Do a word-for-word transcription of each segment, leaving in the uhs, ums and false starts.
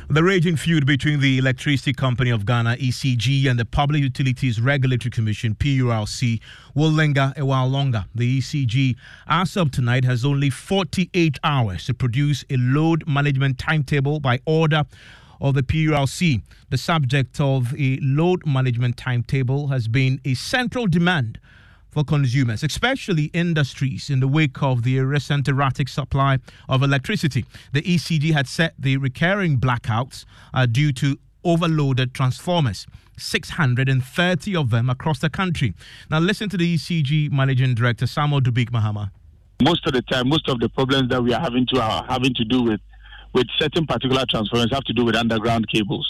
The raging feud between the Electricity Company of Ghana, E C G, and the Public Utilities Regulatory Commission, P U R C, will linger a while longer. The E C G, as of tonight, has only forty-eight hours to produce a load management timetable by order of the P U R C. The subject of a load management timetable has been a central demand for consumers, especially industries, in the wake of the recent erratic supply of electricity. The E C G had set the recurring blackouts uh, due to overloaded transformers, six hundred thirty of them across the country. Now listen to the E C G Managing Director, Samuel Dubik Mahama. Most of the time, most of the problems that we are having to are having to do with, with certain particular transformers have to do with underground cables.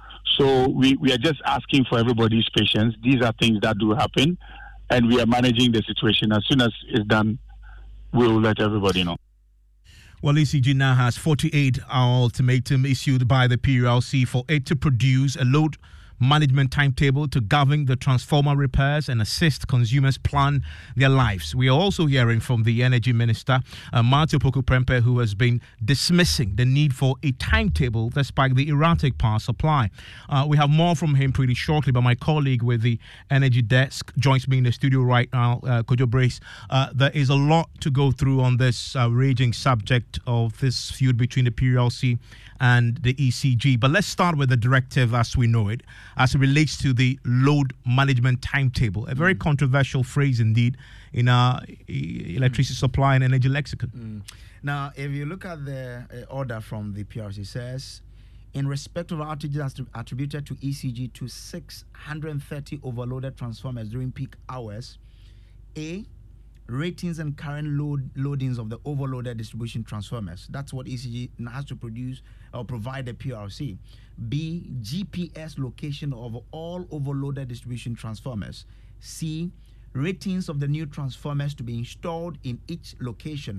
So we, we are just asking for everybody's patience. These are things that do happen, and we are managing the situation. As soon as it's done, we'll let everybody know. Well, E C G now has forty-eight hour ultimatum issued by the P U R C for it to produce a load management timetable to govern the transformer repairs and assist consumers plan their lives. We are also hearing from the Energy Minister, uh, Martin Opoku Prempeh, who has been dismissing the need for a timetable despite the erratic power supply. Uh, we have more from him pretty shortly, but my colleague with the Energy Desk joins me in the studio right now, uh, Kojo Brace. Uh, there is a lot to go through on this uh, raging subject of this feud between the P U R C and the E C G. But let's start with the directive as we know it, as it relates to the load management timetable. A very mm. controversial phrase indeed in our electricity mm. supply and energy lexicon. Mm. Now, if you look at the uh, order from the P U R C, it says, in respect of outages attributed to E C G to six hundred thirty overloaded transformers during peak hours, A, ratings and current load loadings of the overloaded distribution transformers. That's what E C G has to produce or provide the P U R C. B, G P S location of all overloaded distribution transformers. C, ratings of the new transformers to be installed in each location.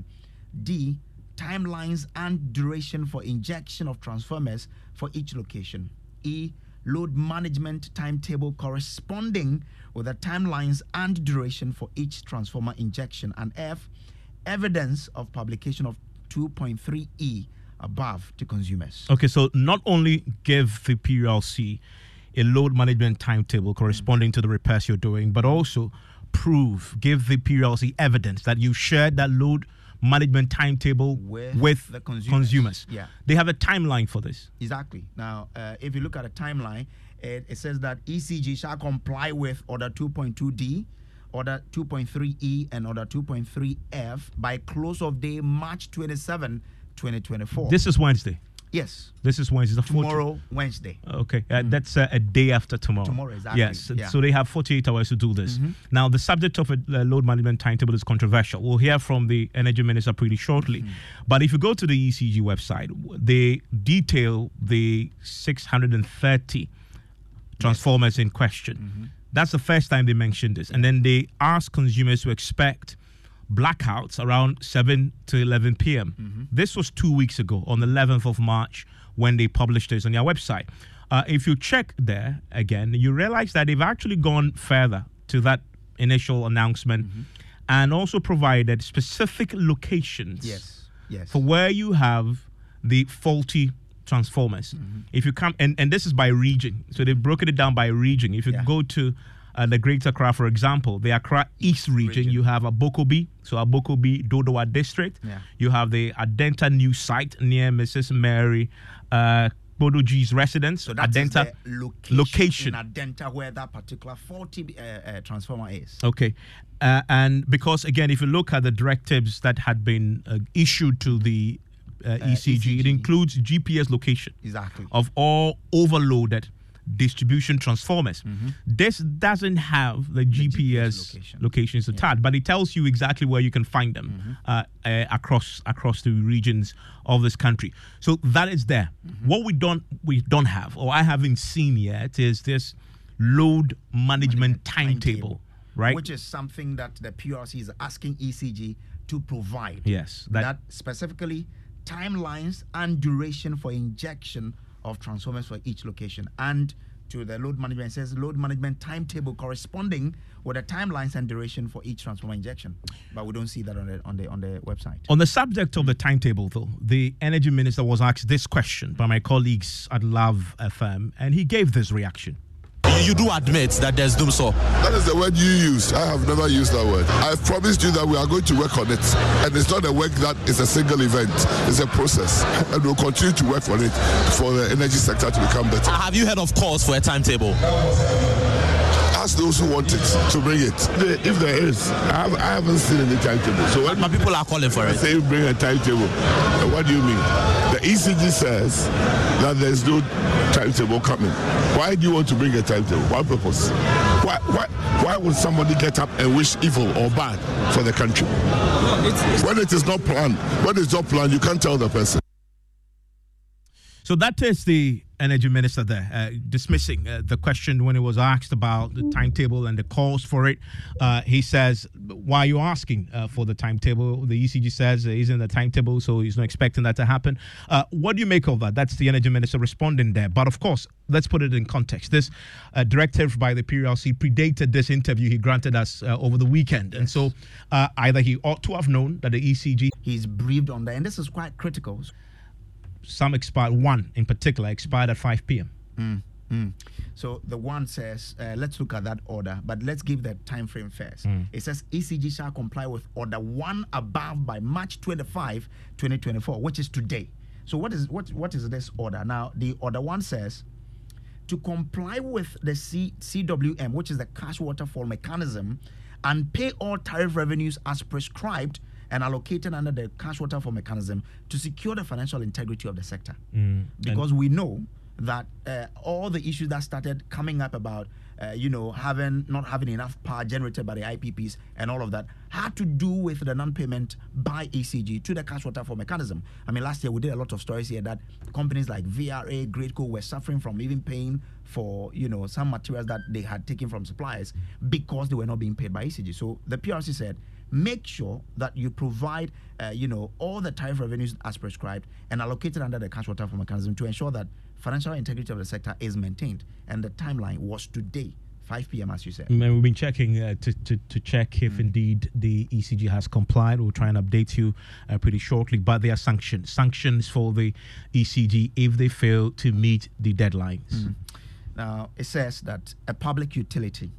D, timelines and duration for injection of transformers for each location. E, load management timetable corresponding with the timelines and duration for each transformer injection. And F, evidence of publication of two point three E above to consumers. Okay, so not only give the P U R C a load management timetable corresponding mm-hmm. to the repairs you're doing, but also prove, give the P U R C evidence that you shared that load management timetable with, with the consumers. consumers. Yeah, they have a timeline for this. Exactly. Now, uh, if you look at a timeline, it, it says that E C G shall comply with Order two point two D, Order two point three E, and Order two point three F by close of day March twenty-seventh, twenty twenty-four. This is Wednesday. Yes. This is Wednesday. The tomorrow, fourteenth. Wednesday. Okay. Uh, mm. That's uh, a day after tomorrow. Tomorrow, exactly. Yes. Yeah. So they have forty-eight hours to do this. Mm-hmm. Now, the subject of a uh, load management timetable is controversial. We'll hear from the Energy Minister pretty shortly. Mm-hmm. But if you go to the E C G website, they detail the six hundred thirty transformers yes. in question. Mm-hmm. That's the first time they mentioned this. And then they ask consumers to expect blackouts around seven to eleven p.m. Mm-hmm. This was two weeks ago on the eleventh of March when they published this on their website. Uh, if you check there again, you realize that they've actually gone further to that initial announcement mm-hmm. and also provided specific locations yes. Yes. for where you have the faulty transformers. Mm-hmm. If you come, and, and this is by region, so they've broken it down by region. If you yeah. go to Uh, the Greater Accra, for example, the Accra East region, region. you have Abokobi, so Abokobi, Dodowa district. Yeah. You have the Adenta new site near Missus Mary uh, Bodoji's residence. So that Adenta is the location, location in Adenta where that particular faulty uh, uh, transformer is. Okay. Uh, and because, again, if you look at the directives that had been uh, issued to the uh, uh, E C G, E C G, it includes G P S location exactly. of all overloaded distribution transformers. Mm-hmm. This doesn't have the, the G P S, G P S location. locations attached, yeah. but it tells you exactly where you can find them mm-hmm. uh, uh, across across the regions of this country. So that is there. Mm-hmm. What we don't we don't have, or I haven't seen yet, is this load management, management timetable, timetable, right? Which is something that the P U R C is asking E C G to provide. Yes, that, that specifically timelines and duration for injection of transformers for each location. And to the load management. It says load management timetable corresponding with the timelines and duration for each transformer injection. But we don't see that on the on the on the website. On the subject of the timetable, though, the energy minister was asked this question by my colleagues at Love F M, and he gave this reaction. You do admit that there's doomsday. That is the word you used. I have never used that word. I've promised you that we are going to work on it. And it's not a work that is a single event. It's a process. And we'll continue to work on it for the energy sector to become better. Have you heard of calls for a timetable? Ask those who want it to bring it. If there is, I, have, I haven't seen any timetable. So when but people are calling for it. Say bring a timetable. What do you mean? The E C G says that there's no timetable coming. Why do you want to bring a timetable? What purpose? Why, why, why would somebody get up and wish evil or bad for the country? It's, it's, when it is not planned, when it's not planned, you can't tell the person. So that is the energy minister there, uh, dismissing uh, the question when he was asked about the timetable and the calls for it. Uh, he says, why are you asking uh, for the timetable? The E C G says it isn't the timetable, so he's not expecting that to happen. Uh, what do you make of that? That's the energy minister responding there. But of course, let's put it in context. This uh, directive by the P R L C predated this interview he granted us uh, over the weekend. And so uh, either he ought to have known that the E C G... He's briefed on that, and this is quite critical. Some expired, one in particular expired at five p.m. Mm, mm. So the one says, uh, let's look at that order, but let's give the time frame first. Mm. It says E C G shall comply with order one above by March twenty-fifth, twenty twenty-four, which is today. So what is what what is this order? Now, the order one says to comply with the C, CWM, which is the cash waterfall mechanism, and pay all tariff revenues as prescribed and allocated under the cash waterfall mechanism to secure the financial integrity of the sector. Mm. Because and we know that uh, all the issues that started coming up about, uh, you know, having not having enough power generated by the I P Ps and all of that had to do with the non-payment by E C G to the cash waterfall mechanism. I mean, last year we did a lot of stories here that companies like V R A, Gradeco were suffering from even paying for, you know, some materials that they had taken from suppliers because they were not being paid by E C G. So the P R C said, make sure that you provide, uh, you know, all the tariff revenues as prescribed and allocated under the cash waterfall mechanism to ensure that financial integrity of the sector is maintained. And the timeline was today, five p.m. as you said. And we've been checking uh, to, to to check if mm. indeed the E C G has complied. We'll try and update you uh, pretty shortly. But there are sanctions, sanctions for the E C G if they fail to meet the deadlines. Mm. Now it says that a public utility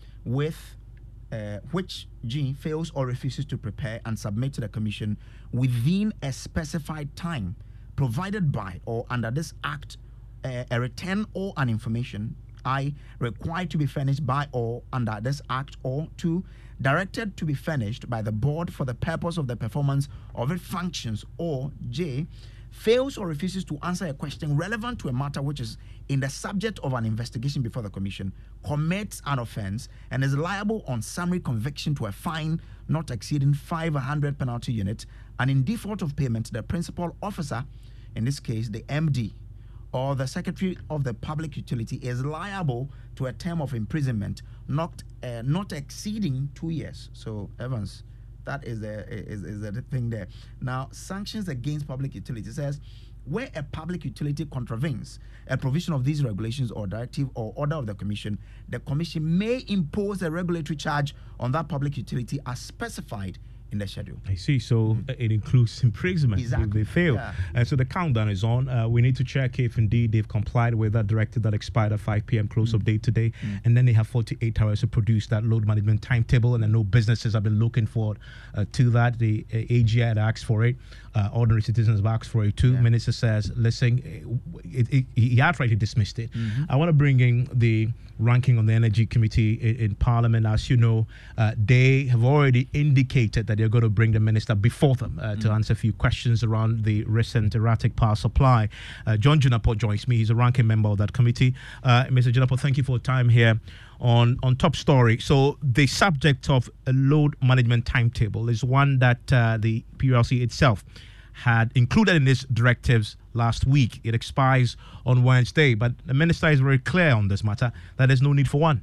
with Uh, which G fails or refuses to prepare and submit to the Commission within a specified time provided by or under this Act, uh, a return or an information, I, required to be furnished by or under this Act, or two, directed to be furnished by the Board for the purpose of the performance of its functions, or J, fails or refuses to answer a question relevant to a matter which is in the subject of an investigation before the Commission, commits an offence, and is liable on summary conviction to a fine not exceeding five hundred penalty units, and in default of payment, the principal officer, in this case the M D, or the Secretary of the Public Utility, is liable to a term of imprisonment not uh, not exceeding two years. So, Evans, that is the is, is the thing there. Now, sanctions against public utility says where a public utility contravenes a provision of these regulations or directive or order of the Commission, the Commission may impose a regulatory charge on that public utility as specified in the schedule. I see. So mm. it includes imprisonment exactly. if they fail. Yeah. Uh, so the countdown is on. Uh, we need to check if indeed they've complied with that directive that expired at five p.m. close mm. of date today. Mm. And then they have forty-eight hours to produce that load management timetable. And I know businesses have been looking forward uh, to that. The uh, A G I had asked for it. Uh, ordinary citizens have asked for it too. Yeah. Minister says, listen, it, it, he outrightly dismissed it. Mm-hmm. I want to bring in the ranking on the Energy Committee in, in Parliament. As you know, uh, they have already indicated that they're going to bring the minister before them uh, mm-hmm. to answer a few questions around the recent erratic power supply. Uh, John Junapor joins me. He's a ranking member of that committee. Uh, Mister Junapor, thank you for your time here on, on Top Story. So the subject of a load management timetable is one that uh, the P R L C itself had included in its directives last week. It expires on Wednesday, but the minister is very clear on this matter that there's no need for one.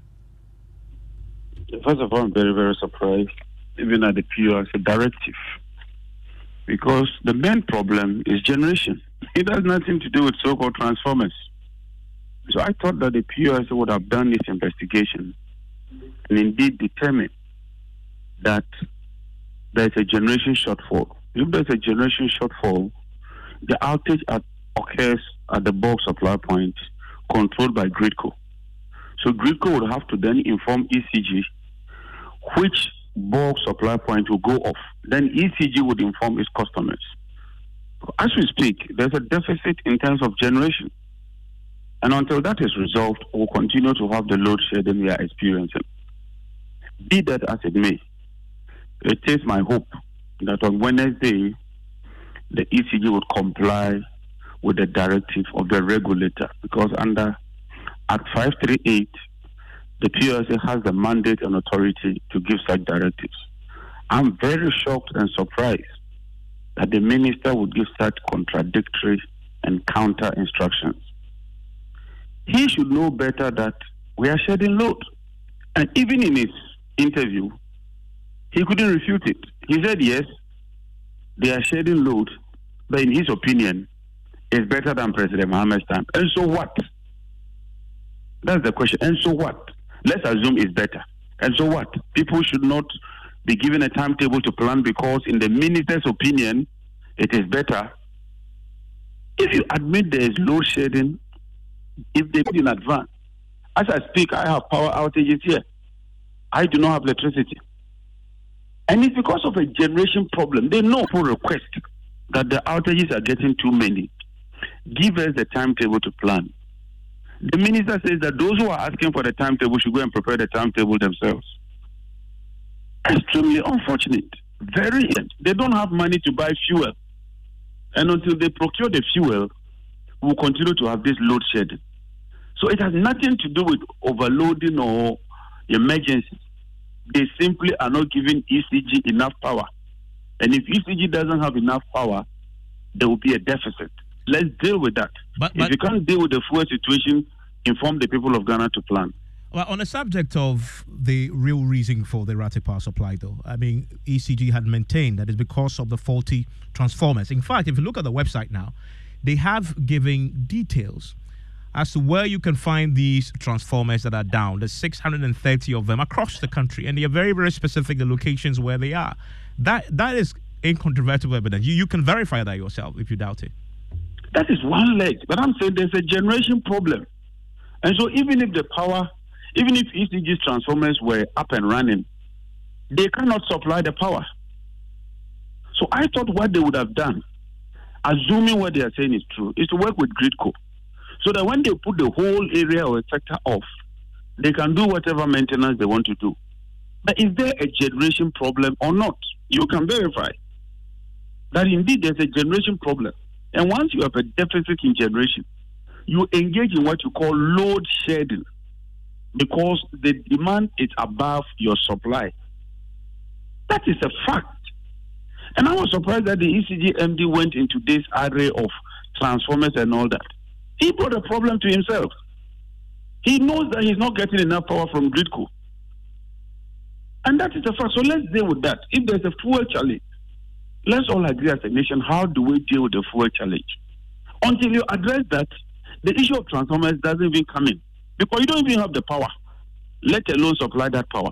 First of all, I'm very, very surprised, even at the P R C directive, because the main problem is generation. It has nothing to do with so-called transformers. So I thought that the P U S would have done this investigation and indeed determined that there's a generation shortfall. If there's a generation shortfall, the outage at, occurs at the bulk supply point controlled by GRIDCO. So GRIDCO would have to then inform E C G which bulk supply point will go off. Then E C G would inform its customers. As we speak, there's a deficit in terms of generation. And until that is resolved, we'll continue to have the load shedding we are experiencing. Be that as it may, it is my hope that on Wednesday, the E C G would comply with the directive of the regulator, because under Act five thirty-eight, the P U S A has the mandate and authority to give such directives. I'm very shocked and surprised that the minister would give such contradictory and counter instructions. He should know better that we are shedding load. And even in his interview, he couldn't refute it. He said, yes, they are shedding load, but in his opinion, it's better than President Mohammed's time. And so what? That's the question. And so what? Let's assume it's better. And so what? People should not be given a timetable to plan because in the minister's opinion, it is better. If you admit there is load shedding, if they put in advance, as I speak, I have power outages here. I do not have electricity. And it's because of a generation problem. They know for request that the outages are getting too many. Give us the timetable to plan. The minister says that those who are asking for the timetable should go and prepare the timetable themselves. Extremely unfortunate. Very. They don't have money to buy fuel. And until they procure the fuel, we'll continue to have this load shedding. So it has nothing to do with overloading or emergency. They simply are not giving E C G enough power. And if E C G doesn't have enough power, there will be a deficit. Let's deal with that. But, but if you can't deal with the fuel situation, inform the people of Ghana to plan. Well, on the subject of the real reason for the erratic power supply, though, I mean, E C G had maintained that it's because of the faulty transformers. In fact, if you look at the website now, they have given details as to where you can find these transformers that are down. There's six hundred thirty of them across the country, and they are very, very specific, the locations where they are. That That is incontrovertible evidence. You, you can verify that yourself if you doubt it. That is one leg. But I'm saying there's a generation problem. And so even if the power, even if E C G's transformers were up and running, they cannot supply the power. So I thought what they would have done, assuming what they are saying is true, is to work with GRIDCO. So that when they put the whole area or sector off, they can do whatever maintenance they want to do. But is there a generation problem or not? You can verify that indeed there's a generation problem. And once you have a deficit in generation, you engage in what you call load shedding because the demand is above your supply. That is a fact. And I was surprised that the E C G M D went into this array of transformers and all that. He brought a problem to himself. He knows that he's not getting enough power from GRIDCO. And that is a fact. So let's deal with that. If there's a fuel challenge, let's all agree as a nation, how do we deal with the fuel challenge? Until you address that, the issue of transformers doesn't even come in. Because you don't even have the power, let alone supply that power.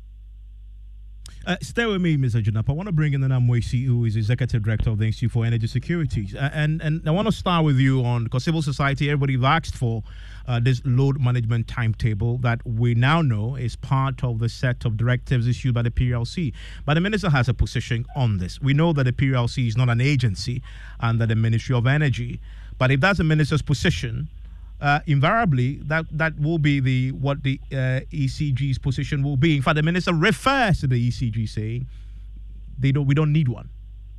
Uh, stay with me, Mister Junapa. I want to bring in Nana Moisi, who is Executive Director of the Institute for Energy Security. Uh, and, and I want to start with you on, because civil society, everybody asked for uh, this load management timetable that we now know is part of the set of directives issued by the P L C. But the Minister has a position on this. We know that the P L C is not an agency under the Ministry of Energy. But if that's the Minister's position, Uh, invariably, that, that will be the what the uh, E C G's position will be. In fact, the minister refers to the E C G saying they don't. We don't need one.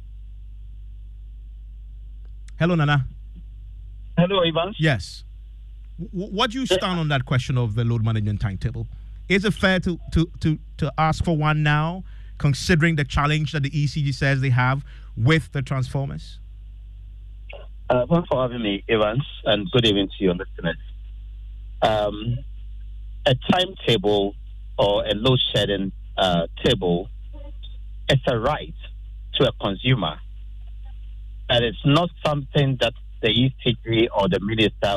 Hello, Nana. Hello, Evans. Yes. W- what do you stand on that question of the load management timetable? Is it fair to to to to ask for one now, considering the challenge that the E C G says they have with the transformers? Uh, thanks for having me, Evans, and good evening to your listeners. Um, a timetable or a load shedding uh, table is a right to a consumer, and it's not something that the E C G or the minister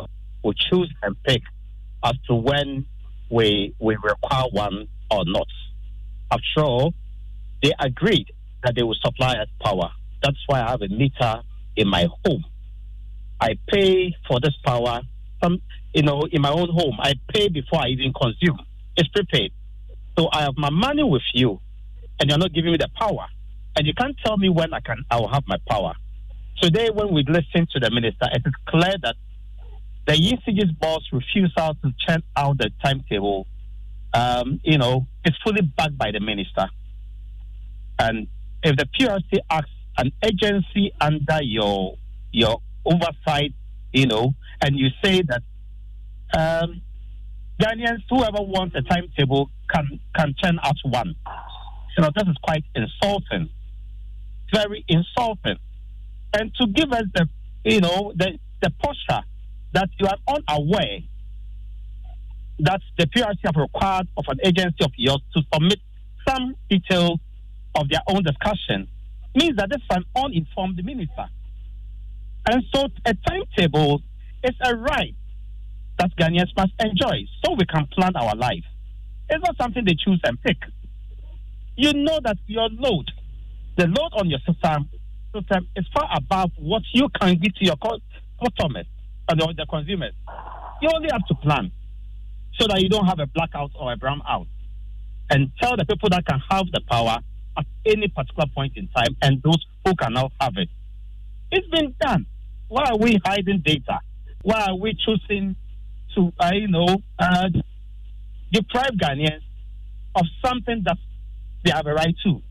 will choose and pick as to when we we require one or not. After all, they agreed that they will supply us power. That's why I have a meter in my home. I pay for this power, some, you know, in my own home. I pay before I even consume. It's prepaid. So I have my money with you, and you're not giving me the power. And you can't tell me when I can, I will have my power. Today, when we listen to the minister, it is clear that the E C G's boss refusal to check out the timetable, um, you know, is fully backed by the minister. And if the P R C acts an agency under your your oversight, you know, and you say that um, Ghanaians, whoever wants a timetable can can turn out one. You know, this is quite insulting, very insulting. And to give us the, you know, the, the posture that you are unaware that the P R C have required of an agency of yours to submit some details of their own discussion means that this is an uninformed minister. And so a timetable is a right that Ghanaians must enjoy so we can plan our life. It's not something they choose and pick. You know that your load, the load on your system, system is far above what you can give to your customers and the consumers. You only have to plan so that you don't have a blackout or a brownout, and tell the people that can have the power at any particular point in time and those who cannot have it. It's been done. Why are we hiding data? Why are we choosing to, uh, you know, uh, deprive Ghanaians of something that they have a right to?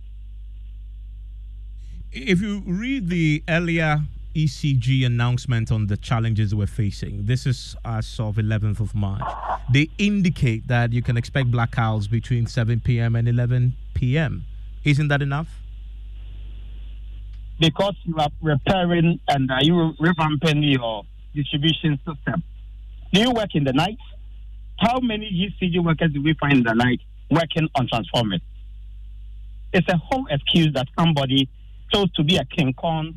If you read the earlier E C G announcement on the challenges we're facing, this is as of eleventh of March. They indicate that you can expect blackouts between seven p.m. and eleven p.m. Isn't that enough? Because you are repairing and uh, you revamping your distribution system. Do you work in the night? How many E C G workers do we find in the night working on transformers? It's a whole excuse that somebody chose to be a King Kong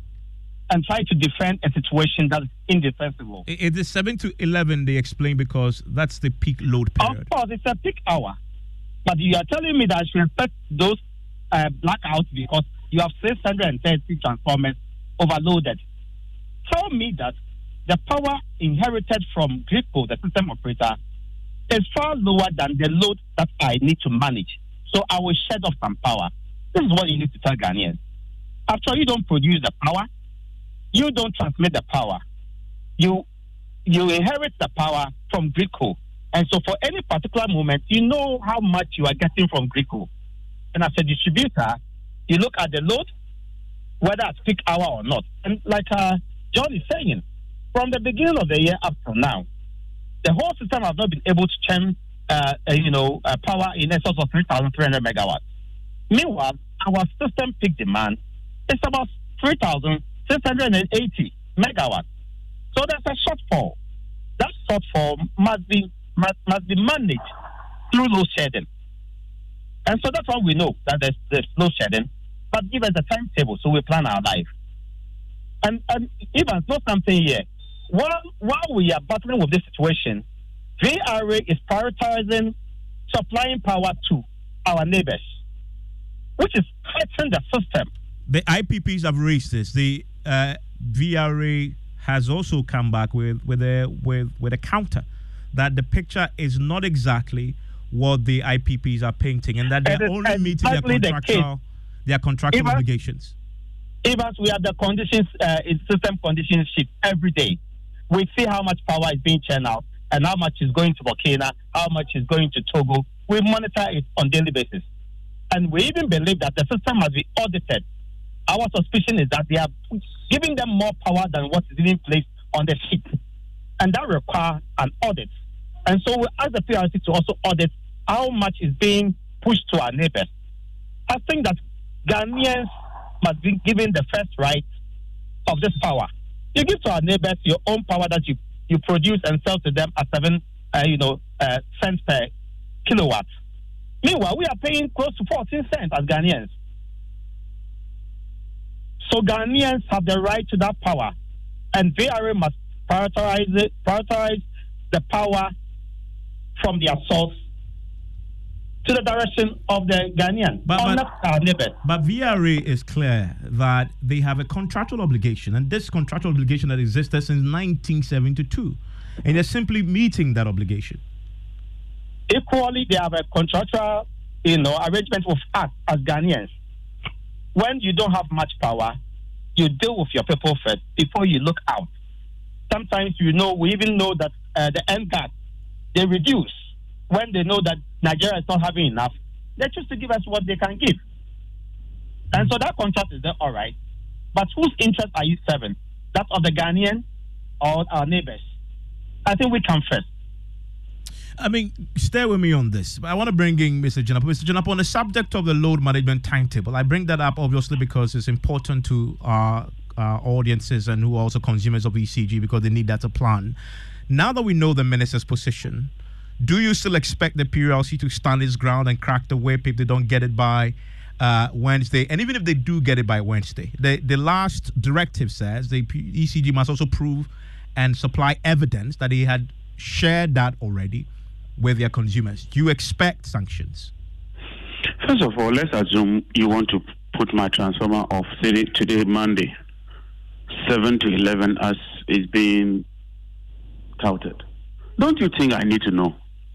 and try to defend a situation that's indefensible. It is seven to eleven, they explain, because that's the peak load period. Of course, it's a peak hour. But you are telling me that I should expect those uh, blackouts because you have six hundred thirty transformers overloaded. Tell me that the power inherited from GRIDCO, the system operator, is far lower than the load that I need to manage. So I will shed off some power. This is what you need to tell Ghanaians. After all, you don't produce the power, you don't transmit the power. You you inherit the power from GRIDCO. And so for any particular moment, you know how much you are getting from GRIDCO. And as a distributor, you look at the load, whether it's peak hour or not. And like uh, John is saying, from the beginning of the year up to now, the whole system has not been able to churn, uh, uh, you know, uh, power in excess of three thousand three hundred megawatts. Meanwhile, our system peak demand is about three thousand six hundred eighty megawatts. So there's a shortfall. That shortfall must be must, must be managed through load shedding. And so that's why we know that there's, there's load shedding, but give us a timetable so we plan our life. And, and even know something here, while, while we are battling with this situation, V R A is prioritizing supplying power to our neighbors, which is hurting the system. The I P Ps have raised this. The uh, V R A has also come back with with a with with a counter that the picture is not exactly what the I P Ps are painting, and that they're only meeting their contractual the their contractual even, obligations. Even we have the conditions uh, in system conditions sheet every day. We see how much power is being churned out and how much is going to Burkina, how much is going to Togo. We monitor it on daily basis, and we even believe that the system must be audited. Our suspicion is that they are giving them more power than what is being placed on the sheet, and that requires an audit. And so we ask the P R C to also audit how much is being pushed to our neighbors. I think that Ghanaians must be given the first right of this power. You give to our neighbors your own power that you, you produce and sell to them at seven, uh, you know, uh, cents per kilowatt. Meanwhile, we are paying close to fourteen cents as Ghanaians. So Ghanaians have the right to that power, and V R A must prioritize it, prioritize the power from their source to the direction of the Ghanaian, but, unlike but, our neighbors. But V R A is clear that they have a contractual obligation, and this contractual obligation that existed since nineteen seventy-two, and they're simply meeting that obligation. Equally, they have a contractual, you know, arrangement with us as Ghanaians. When you don't have much power, you deal with your people first before you look out. Sometimes, you know, we even know that uh, the N G A T, they reduce when they know that Nigeria is not having enough. They choose to give us what they can give. And so that contract is there, all right. But whose interest are you serving? That of the Ghanaian or our neighbors? I think we come first. I mean, stay with me on this. I want to bring in Mister Jinapor. Mister Jinapor, on the subject of the load management timetable, I bring that up obviously because it's important to our, our audiences and who are also consumers of E C G because they need that to plan. Now that we know the minister's position, do you still expect the P U R C to stand its ground and crack the whip if they don't get it by uh, Wednesday? And even if they do get it by Wednesday, the, the last directive says the E C G must also prove and supply evidence that they had shared that already with their consumers. Do you expect sanctions? First of all, let's assume you want to put my transformer off today, today Monday, seven to eleven, as is being touted. Don't you think I need to know?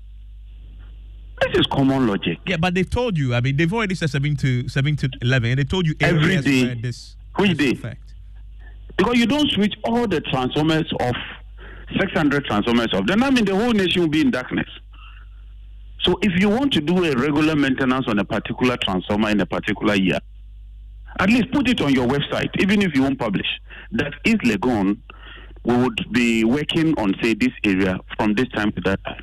This is common logic. Yeah, but they've told you. I mean, they've already said seven to seven to eleven, and they told you every day. Where this, Which this day? Effect. Because you don't switch all the transformers off, six hundred transformers off. Then I mean the whole nation will be in darkness. So if you want to do a regular maintenance on a particular transformer in a particular year, at least put it on your website, even if you won't publish. That is Legon, we would be working on, say, this area from this time to that time.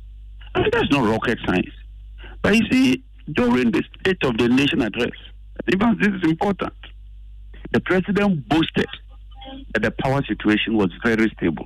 I mean, that's not rocket science. But you see, during the State of the Nation address, even this is important, the president boasted that the power situation was very stable.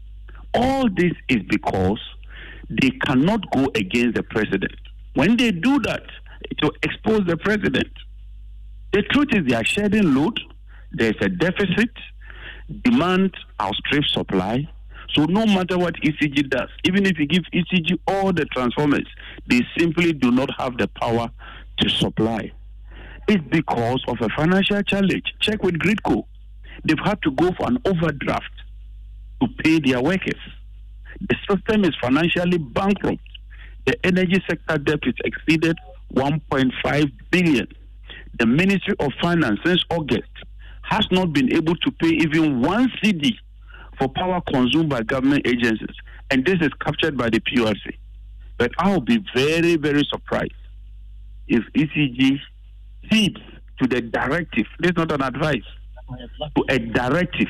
All this is because they cannot go against the president. When they do that, it will expose the president. The truth is they are shedding load. There's a deficit. Demand outstrips supply. So no matter what E C G does, even if you give E C G all the transformers, they simply do not have the power to supply. It's because of a financial challenge. Check with Gridco. They've had to go for an overdraft to pay their workers. The system is financially bankrupt. The energy sector debt is exceeded one point five billion. The Ministry of Finance since August has not been able to pay even one C D for power consumed by government agencies, and this is captured by the P U R C. But I will be very, very surprised if E C G heeds to the directive. This is not an advice, to a directive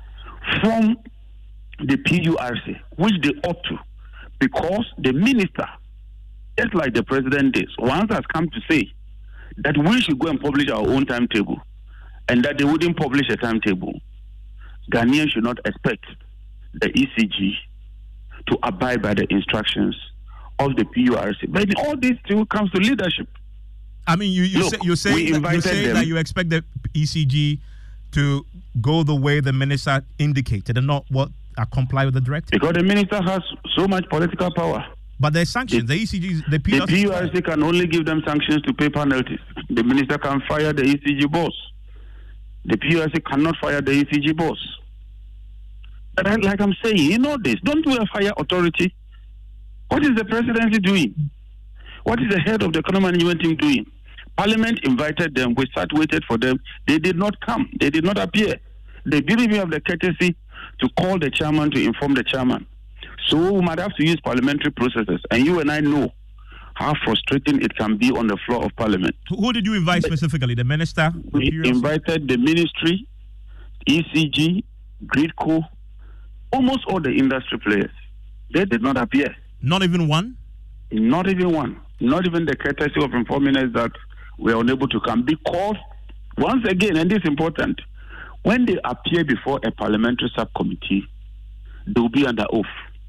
from the P U R C, which they ought to, because the minister, just like the president did, once has come to say that we should go and publish our own timetable, and that they wouldn't publish a timetable. Ghanaians should not expect the E C G to abide by the instructions of the P U R C. But all this still comes to leadership. I mean, you, you Look, say, you're saying, that, you're saying that you expect the E C G to go the way the minister indicated and not what uh, comply with the directive? Because the minister has so much political power. But there's sanctions. The, the E C G, the P U R C, the P U R C can only give them sanctions to pay penalties. The minister can fire the E C G boss. The P U R C cannot fire the E C G boss. But I, like I'm saying, you know this. Don't we have higher authority? What is the presidency doing? What is the head of the economic management team doing? Parliament invited them. We sat, waited for them. They did not come. They did not appear. They didn't even have the courtesy to call the chairman to inform the chairman. So we might have to use parliamentary processes. And you and I know how frustrating it can be on the floor of parliament. Who did you invite specifically? The minister? We the invited the ministry, E C G, Gridco, almost all the industry players. They did not appear. Not even one? Not even one. Not even the courtesy of informing us that we are unable to come. Because, once again, and this is important, when they appear before a parliamentary subcommittee, they will be under oath.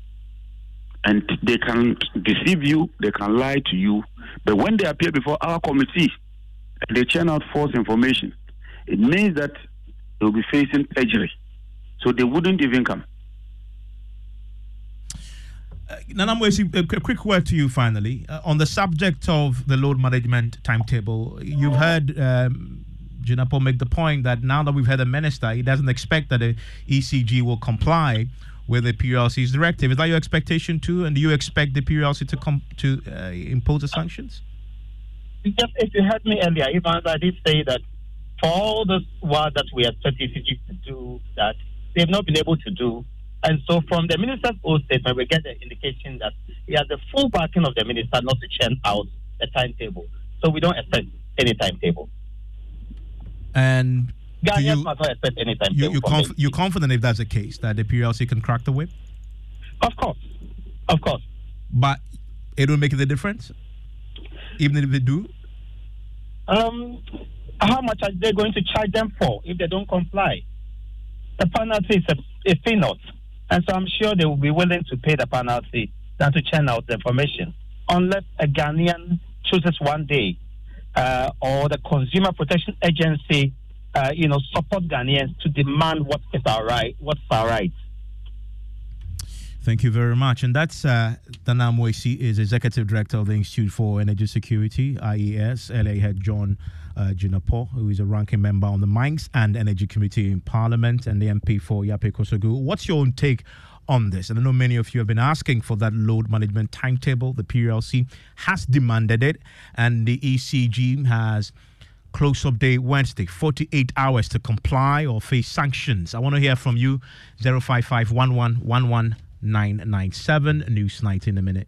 And they can deceive you, they can lie to you. But when they appear before our committee, they churn out false information. It means that they will be facing perjury. So they wouldn't even come. Uh, Nana Mwesi, a a quick word to you finally. Uh, on the subject of the load management timetable, you've heard um, Jinapo make the point that now that we've had a minister, he doesn't expect that the E C G will comply with the P R C's directive. Is that your expectation too? And do you expect the P R C to come to uh, impose the sanctions? Just if you heard me earlier, Evans, I did say that for all this work that we expect E C G to do, that they've not been able to do. And so from the minister's own statement, we get the indication that he has the full backing of the minister not to churn out the timetable. So we don't expect any timetable. And do you, must not expect any timetable. You, you conf- you're confident if that's the case, that the P R C can crack the whip? Of course. Of course. But it will make the difference? Even if they do? Um, how much are they going to charge them for if they don't comply? The penalty is a, a peanut. And so I'm sure they will be willing to pay the penalty than to churn out the information. Unless a Ghanaian chooses one day uh, or the Consumer Protection Agency uh, you know, support Ghanaians to demand what is our right, what's our right. Thank you very much. And that's uh, Nana Mwesi, is Executive Director of the Institute for Energy Security, I E S. L A head John uh, Jinapo, who is a ranking member on the Mines and Energy Committee in Parliament, and the M P for Yape Kosogu. What's your own take on this? And I know many of you have been asking for that load management timetable. The P R C has demanded it, and the E C G has close-up day Wednesday, forty-eight hours to comply or face sanctions. I want to hear from you. zero five five one one one one nine nine seven, News ninety in a minute.